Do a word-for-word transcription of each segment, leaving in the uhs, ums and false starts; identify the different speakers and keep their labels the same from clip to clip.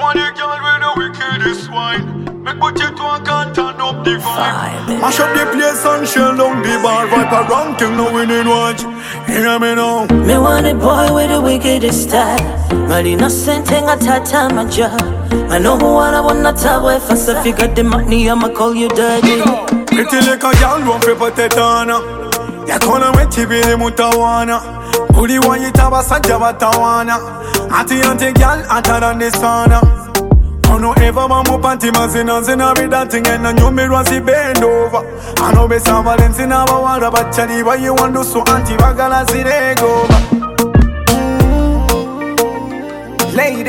Speaker 1: are the girl with the wickedest wine. Make put you to a can't turn up the vibe. Mash up the place and shell down the bar. Viper ranking, no winning watch. Hear me now.
Speaker 2: Me want a boy with the wickedest style. But innocent thing I tata my job. I know who I wanna tell way fast. If you got the money, I'ma call you daddy.
Speaker 1: Pretty like a girl, one for potetana. Ya kona wechi bili mutawana. Booty one you taba sanja batawana. Ati ante girl, ata than the sauna. I know ever mamu panty mazina zina be that thing and I know me rasi bend over. I know be some Valentina wawara but chali why you want to so anti bagala zire go. Lady,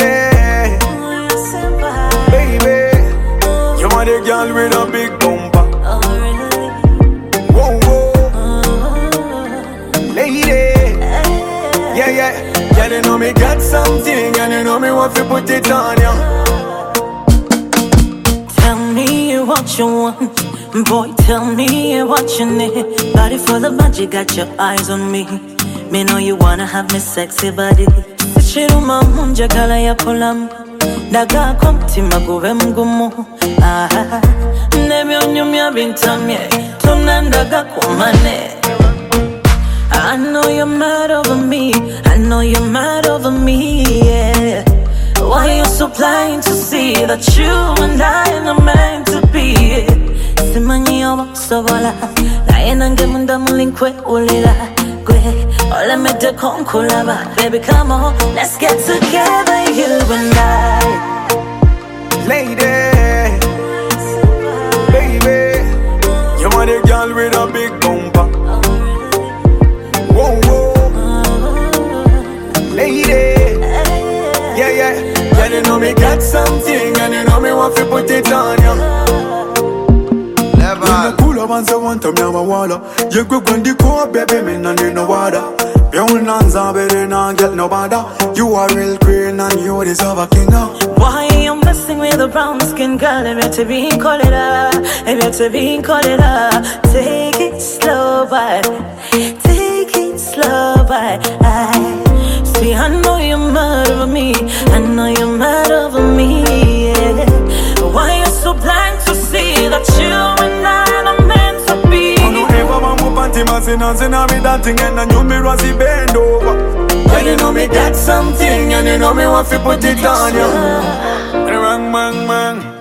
Speaker 1: baby, you want a girl with a big bumper. Whoa, whoa, lady, yeah, yeah, yeah, you know me got something and you know me want to put it on ya.
Speaker 2: Tell me what you want, boy, tell me what you need. Body full of magic, got your eyes on me. Me know you wanna have me sexy body. Shiruma munja kala ya pulam. Daga komti maguve mgumu. Ah, nemi onyumya bintamye. Tunandaga kumane. I know you're mad over me. I know you're mad over me, yeah. Why you so blind to see that you and I are meant to be? Simanyi oba sobola. Naye nange munda mulinkwe ulila. All I made the concolaba. Baby, come on, let's get together, you and I.
Speaker 1: Lady, baby, you want a girl with a big bumper. Whoa, whoa, lady, yeah, yeah, yeah, you know me got something and you know me want to put it on you. Never cool up and say one time you walla. You go when the cold baby, me no need no water. You not better not get no bother. You are real queen and you deserve a king now.
Speaker 2: Why you messing with a brown skin girl? I better be call it up. I better be call it up. Take it slow, but take it slow, but I see. I know you're mad over me. I know you're mad over me. Yeah. Why you so blind to see that you and I are meant to be?
Speaker 1: I know ever mamu panty mazina zina be that thing and I know me rasi bend over. Yeah, you know me got something and you know me want to put it on you. Bang, bang, bang.